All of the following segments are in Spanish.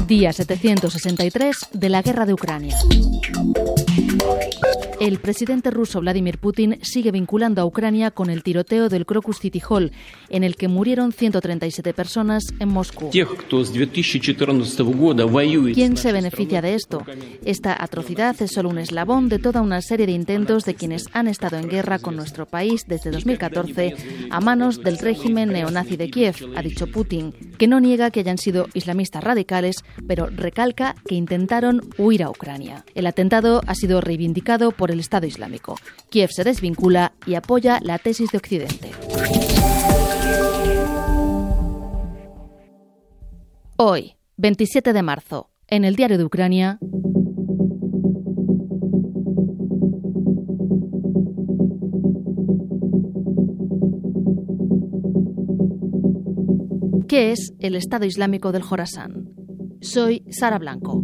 Día 763 de la guerra de Ucrania. El presidente ruso Vladimir Putin sigue vinculando a Ucrania con el tiroteo del Crocus City Hall, en el que murieron 137 personas en Moscú. ¿Quién se beneficia de esto? Esta atrocidad es solo un eslabón de toda una serie de intentos de quienes han estado en guerra con nuestro país desde 2014 a manos del régimen neonazi de Kiev, ha dicho Putin, que no niega que hayan sido islamistas radicales, pero recalca que intentaron huir a Ucrania. El atentado ha sido reivindicado por el Estado Islámico. Kiev se desvincula y apoya la tesis de Occidente. Hoy, 27 de marzo, en el Diario de Ucrania. ¿Qué es el Estado Islámico del Jorasán? Soy Sara Blanco.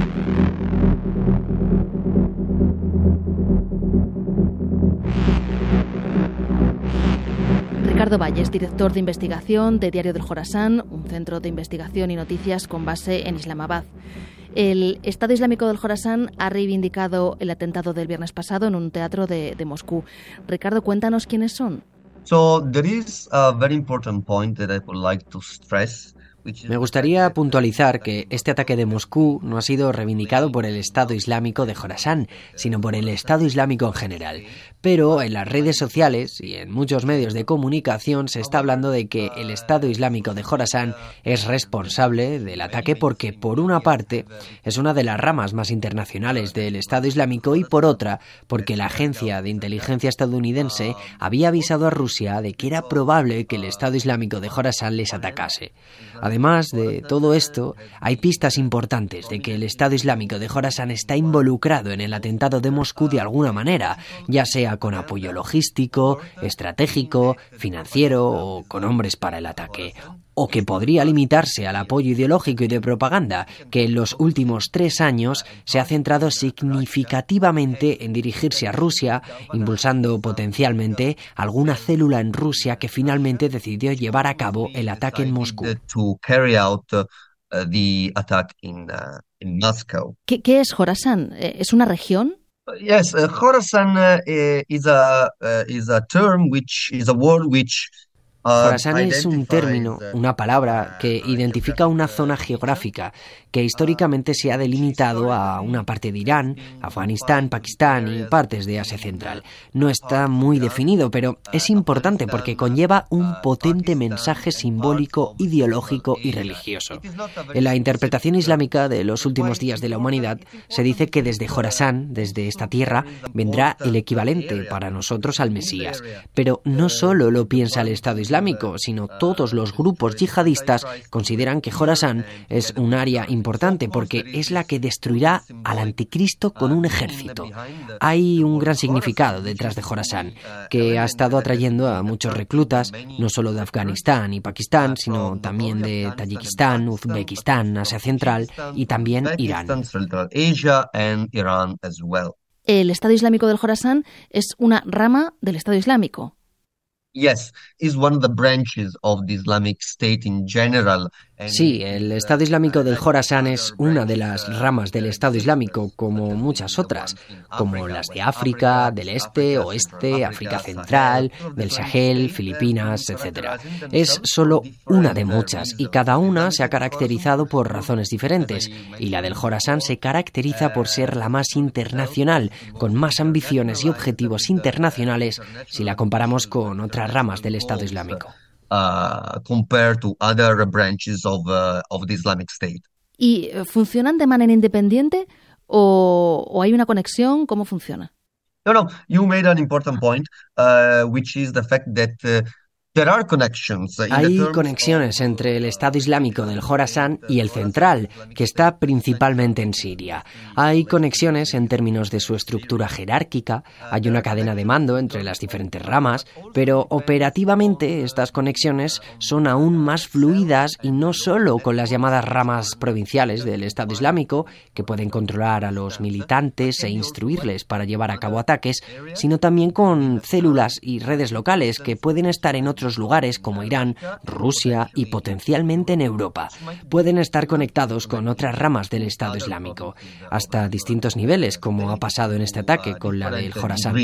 Ricardo Valles, director de investigación de Diario del Jorasán, un centro de investigación y noticias con base en Islamabad. El Estado Islámico del Jorasán ha reivindicado el atentado del viernes pasado en un teatro de Moscú. Ricardo, cuéntanos quiénes son. There is a very important point that I would like to stress. Me gustaría puntualizar que este ataque de Moscú no ha sido reivindicado por el Estado Islámico de Jorasán, sino por el Estado Islámico en general. Pero en las redes sociales y en muchos medios de comunicación se está hablando de que el Estado Islámico de Jorasán es responsable del ataque porque, por una parte, es una de las ramas más internacionales del Estado Islámico y, por otra, porque la agencia de inteligencia estadounidense había avisado a Rusia de que era probable que el Estado Islámico de Jorasán les atacase. Además de todo esto, hay pistas importantes de que el Estado Islámico de Jorasán está involucrado en el atentado de Moscú de alguna manera, ya sea con apoyo logístico, estratégico, financiero o con hombres para el ataque, o que podría limitarse al apoyo ideológico y de propaganda, que en los últimos 3 años se ha centrado significativamente en dirigirse a Rusia, impulsando potencialmente alguna célula en Rusia que finalmente decidió llevar a cabo el ataque en Moscú. ¿Qué es Jorasán? ¿Es una región? Yes, Khorasan is a term which is a word which Jorasán es un término, una palabra que identifica una zona geográfica que históricamente se ha delimitado a una parte de Irán, Afganistán, Pakistán y partes de Asia Central. No está muy definido, pero es importante porque conlleva un potente mensaje simbólico, ideológico y religioso. En la interpretación islámica de los últimos días de la humanidad se dice que desde Jorasán, desde esta tierra, vendrá el equivalente para nosotros al Mesías. Pero no solo lo piensa el Estado Islámico, sino todos los grupos yihadistas consideran que Jorasán es un área importante porque es la que destruirá al anticristo con un ejército. Hay un gran significado detrás de Jorasán, que ha estado atrayendo a muchos reclutas, no solo de Afganistán y Pakistán, sino también de Tayikistán, Uzbekistán, Asia Central y también Irán. El Estado Islámico del Jorasán es una rama del Estado Islámico. Yes, is one of the branches of the Islamic State in general. Sí, el Estado Islámico del Jorasán es una de las ramas del Estado Islámico, como muchas otras, como las de África, del Este, Oeste, África Central, del Sahel, Filipinas, etc. Es solo una de muchas, y cada una se ha caracterizado por razones diferentes, y la del Jorasán se caracteriza por ser la más internacional, con más ambiciones y objetivos internacionales si la comparamos con otras ramas del Estado Islámico. Compared to other branches of the Islamic State. ¿Y funcionan de manera independiente o hay una conexión? ¿Cómo funciona? No, you made an important point, which is the fact that hay conexiones entre el Estado Islámico del Jorasán y el central, que está principalmente en Siria. Hay conexiones en términos de su estructura jerárquica, hay una cadena de mando entre las diferentes ramas, pero operativamente estas conexiones son aún más fluidas y no solo con las llamadas ramas provinciales del Estado Islámico, que pueden controlar a los militantes e instruirles para llevar a cabo ataques, sino también con células y redes locales que pueden estar en otros otros lugares como Irán, Rusia y potencialmente en Europa. Pueden estar conectados con otras ramas del Estado Islámico, hasta distintos niveles, como ha pasado en este ataque con la del Jorasán.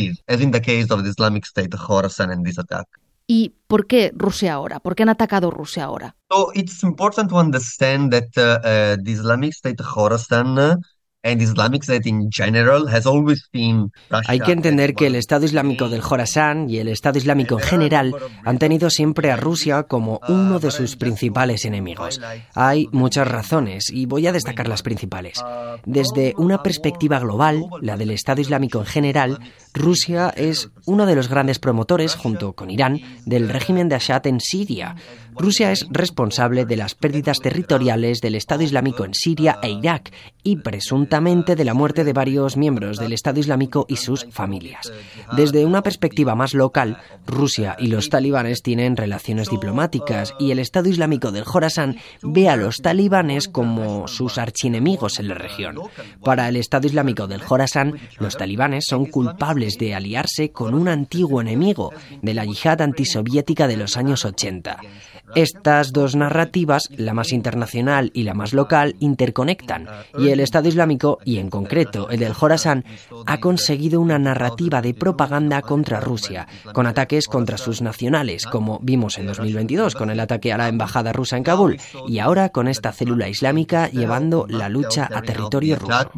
¿Y por qué Rusia ahora? ¿Por qué han atacado Rusia ahora? So it's important to understand that the Islamic State Khorasan and Islamic State in general has always been Russia. Hay que entender que el Estado Islámico del Jorasán y el Estado Islámico en general han tenido siempre a Rusia como uno de sus principales enemigos. Hay muchas razones y voy a destacar las principales. Desde una perspectiva global, la del Estado Islámico en general, Rusia es uno de los grandes promotores, junto con Irán, del régimen de Assad en Siria. Rusia es responsable de las pérdidas territoriales del Estado Islámico en Siria e Irak y presuntamente de la muerte de varios miembros del Estado Islámico y sus familias. Desde una perspectiva más local, Rusia y los talibanes tienen relaciones diplomáticas y el Estado Islámico del Jorasán ve a los talibanes como sus archienemigos en la región. Para el Estado Islámico del Jorasán, los talibanes son culpables de aliarse con un antiguo enemigo de la yihad antisoviética de los años 80. Estas dos narrativas, la más internacional y la más local, interconectan, y el Estado Islámico, y en concreto el del Jorasán, ha conseguido una narrativa de propaganda contra Rusia, con ataques contra sus nacionales, como vimos en 2022 con el ataque a la embajada rusa en Kabul, y ahora con esta célula islámica llevando la lucha a territorio ruso.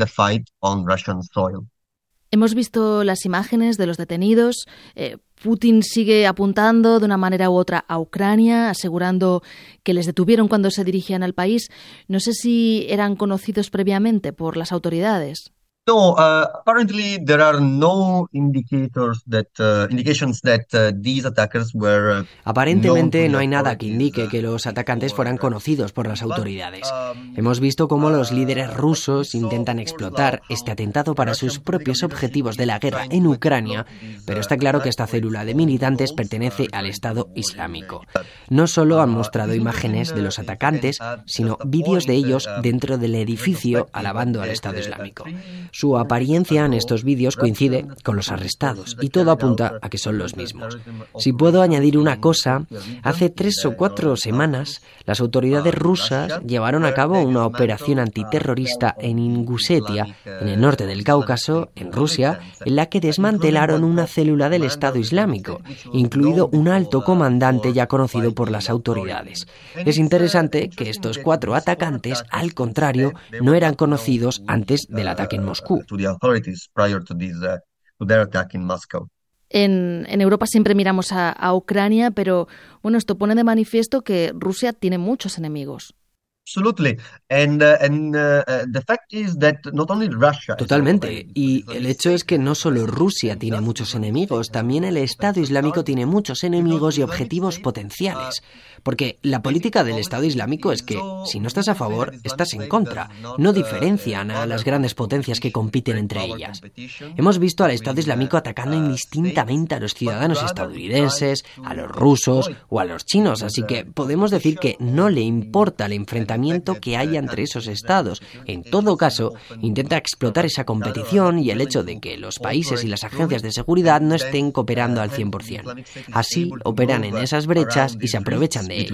Hemos visto las imágenes de los detenidos. Putin sigue apuntando de una manera u otra a Ucrania, asegurando que les detuvieron cuando se dirigían al país. No sé si eran conocidos previamente por las autoridades. No, apparently there are no indications that these attackers were. Aparentemente no hay nada que indique que los atacantes fueran conocidos por las autoridades. Hemos visto cómo los líderes rusos intentan explotar este atentado para sus propios objetivos de la guerra en Ucrania, pero está claro que esta célula de militantes pertenece al Estado Islámico. No solo han mostrado imágenes de los atacantes, sino vídeos de ellos dentro del edificio alabando al Estado Islámico. Su apariencia en estos vídeos coincide con los arrestados y todo apunta a que son los mismos. Si puedo añadir una cosa, hace 3 o 4 semanas las autoridades rusas llevaron a cabo una operación antiterrorista en Ingusetia, en el norte del Cáucaso, en Rusia, en la que desmantelaron una célula del Estado Islámico, incluido un alto comandante ya conocido por las autoridades. Es interesante que estos 4 atacantes, al contrario, no eran conocidos antes del ataque en Moscú. En Europa siempre miramos a Ucrania, pero bueno, esto pone de manifiesto que Rusia tiene muchos enemigos. Totalmente. Y el hecho es que no solo Rusia tiene muchos enemigos, también el Estado Islámico tiene muchos enemigos y objetivos potenciales. Porque la política del Estado Islámico es que, si no estás a favor, estás en contra. No diferencian a las grandes potencias que compiten entre ellas. Hemos visto al Estado Islámico atacando indistintamente a los ciudadanos estadounidenses, a los rusos o a los chinos, así que podemos decir que no le importa el enfrentamiento que haya entre esos estados. En todo caso, intenta explotar esa competición y el hecho de que los países y las agencias de seguridad no estén cooperando al 100%. Así operan en esas brechas y se aprovechan de ello.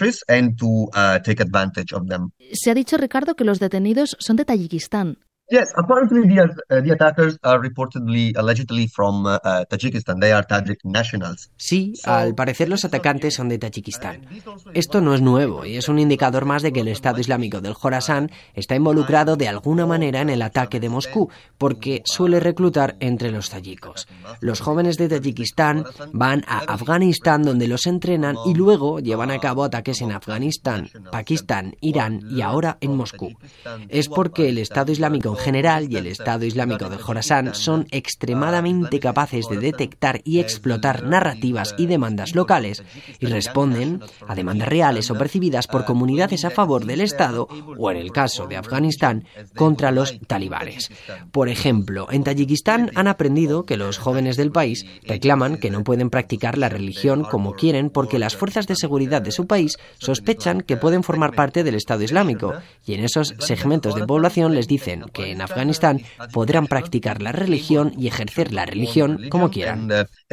Se ha dicho, Ricardo, que los detenidos son de Tayikistán. Yes, apparently the attackers are allegedly from Tajikistan. They are Tajik nationals. Sí, al parecer los atacantes son de Tayikistán. Esto no es nuevo y es un indicador más de que el Estado Islámico del Jorasán está involucrado de alguna manera en el ataque de Moscú, porque suele reclutar entre los tayikos. Los jóvenes de Tayikistán van a Afganistán, donde los entrenan, y luego llevan a cabo ataques en Afganistán, Pakistán, Irán y ahora en Moscú. Es porque el Estado Islámico en general y el Estado Islámico del Jorasán son extremadamente capaces de detectar y explotar narrativas y demandas locales y responden a demandas reales o percibidas por comunidades a favor del Estado o, en el caso de Afganistán, contra los talibanes. Por ejemplo, en Tayikistán han aprendido que los jóvenes del país reclaman que no pueden practicar la religión como quieren porque las fuerzas de seguridad de su país sospechan que pueden formar parte del Estado Islámico y en esos segmentos de población les dicen que que en Afganistán podrán practicar la religión y ejercer la religión como quieran.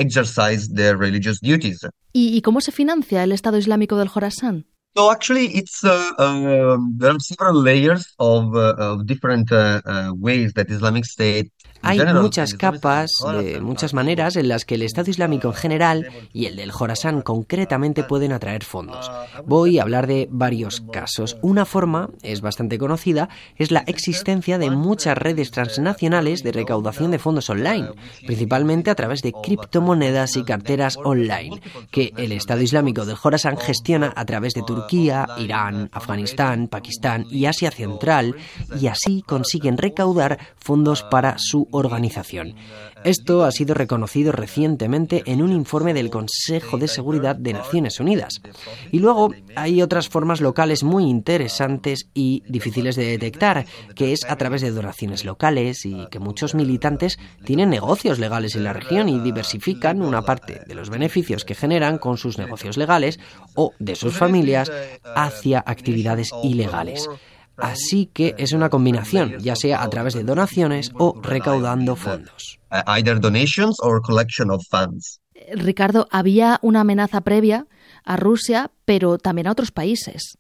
¿Y cómo se financia el Estado Islámico del Jorasán? So actually, there are several layers of different ways that Islamic State. Hay muchas capas, de muchas maneras, en las que el Estado Islámico en general y el del Jorasán concretamente pueden atraer fondos. Voy a hablar de varios casos. Una forma, es bastante conocida, es la existencia de muchas redes transnacionales de recaudación de fondos online, principalmente a través de criptomonedas y carteras online, que el Estado Islámico del Jorasán gestiona a través de Turquía, Irán, Afganistán, Pakistán y Asia Central, y así consiguen recaudar fondos para su organización. Esto ha sido reconocido recientemente en un informe del Consejo de Seguridad de Naciones Unidas. Y luego hay otras formas locales muy interesantes y difíciles de detectar, que es a través de donaciones locales y que muchos militantes tienen negocios legales en la región y diversifican una parte de los beneficios que generan con sus negocios legales o de sus familias hacia actividades ilegales. Así que es una combinación, ya sea a través de donaciones o recaudando fondos. Either donations or collection of funds. Ricardo, había una amenaza previa a Rusia, pero también a otros países.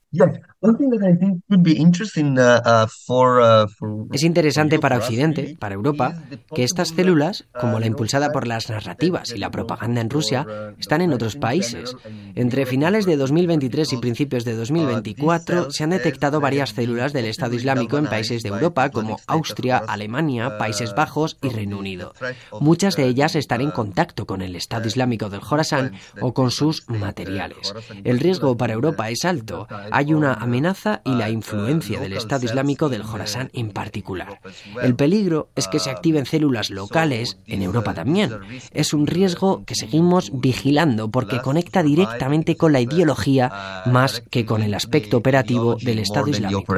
Es interesante para Occidente, para Europa, que estas células, como la impulsada por las narrativas y la propaganda en Rusia, están en otros países. Entre finales de 2023 y principios de 2024 se han detectado varias células del Estado Islámico en países de Europa como Austria, Alemania, Países Bajos y Reino Unido. Muchas de ellas están en contacto con el Estado Islámico del Jorasán o con sus materiales. El riesgo para Europa es alto. Hay una amenaza y la influencia del Estado Islámico del Jorasán en particular. El peligro es que se activen células locales en Europa también. Es un riesgo que seguimos vigilando porque conecta directamente con la ideología más que con el aspecto operativo del Estado Islámico.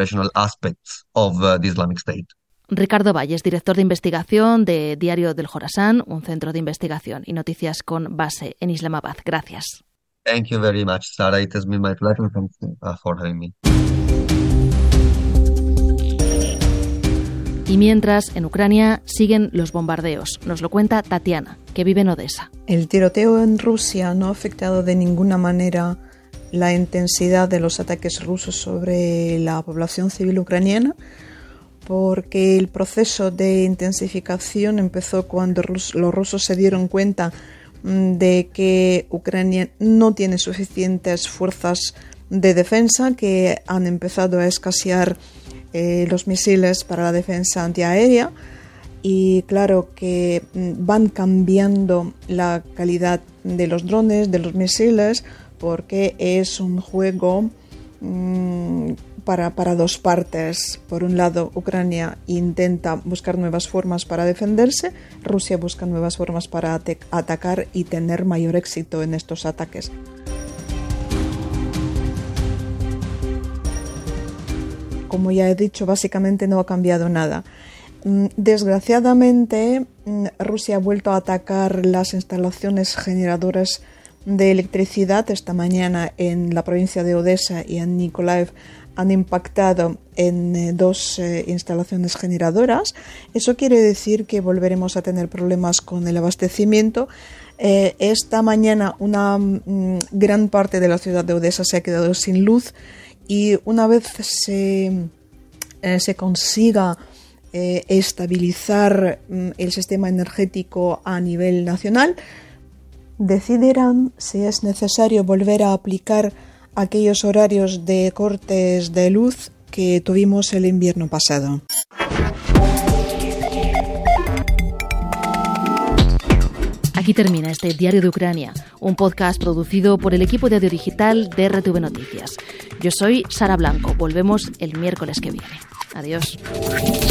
Ricardo Valles, director de investigación de Diario del Jorasán, un centro de investigación y noticias con base en Islamabad. Gracias. Thank you very much, Sarah. It has been my pleasure. Thanks for having me. Y mientras, en Ucrania siguen los bombardeos. Nos lo cuenta Tatiana, que vive en Odessa. El tiroteo en Rusia no ha afectado de ninguna manera la intensidad de los ataques rusos sobre la población civil ucraniana, porque el proceso de intensificación empezó cuando los rusos se dieron cuenta de que Ucrania no tiene suficientes fuerzas de defensa, que han empezado a escasear los misiles para la defensa antiaérea, y claro que van cambiando la calidad de los drones, de los misiles, porque es un juego para dos partes. Por un lado, Ucrania intenta buscar nuevas formas para defenderse, Rusia busca nuevas formas para atacar y tener mayor éxito en estos ataques. Como ya he dicho, básicamente no ha cambiado nada. Desgraciadamente, Rusia ha vuelto a atacar las instalaciones generadoras de electricidad. Esta mañana en la provincia de Odessa y en Nikolaev han impactado en dos instalaciones generadoras. Eso quiere decir que volveremos a tener problemas con el abastecimiento. Esta mañana una gran parte de la ciudad de Odessa se ha quedado sin luz, y una vez se consiga estabilizar el sistema energético a nivel nacional, decidirán si es necesario volver a aplicar aquellos horarios de cortes de luz que tuvimos el invierno pasado. Aquí termina este Diario de Ucrania, un podcast producido por el equipo de audio digital de RTV Noticias. Yo soy Sara Blanco. Volvemos el miércoles que viene. Adiós.